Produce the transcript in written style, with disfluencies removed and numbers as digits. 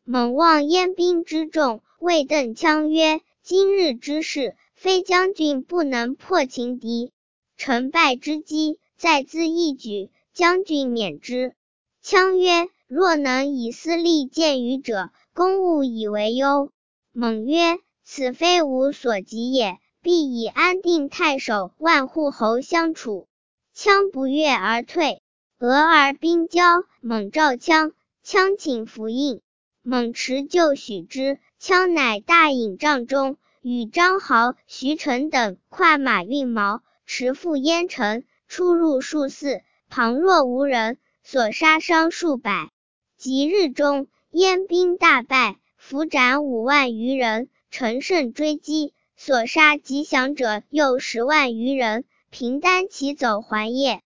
猛望燕兵之众，谓邓羌曰：今日之事，非将军不能破秦敌，成败之机，在兹一举，将军免之。羌曰：若能以私利见于者，公务以为忧。猛曰：此非吾所及也，必以安定太守万户侯相处。羌不悦而退。俄而兵交，猛召羌，羌请服应。猛持就许之，羌乃大引帐中，与张豪、徐成等跨马运矛，驰赴燕城，出入数次，旁若无人，所杀伤数百。及日中，燕兵大败，俘斩5万余人，乘胜追击，所杀吉降者又10万余人，平单骑走还邺。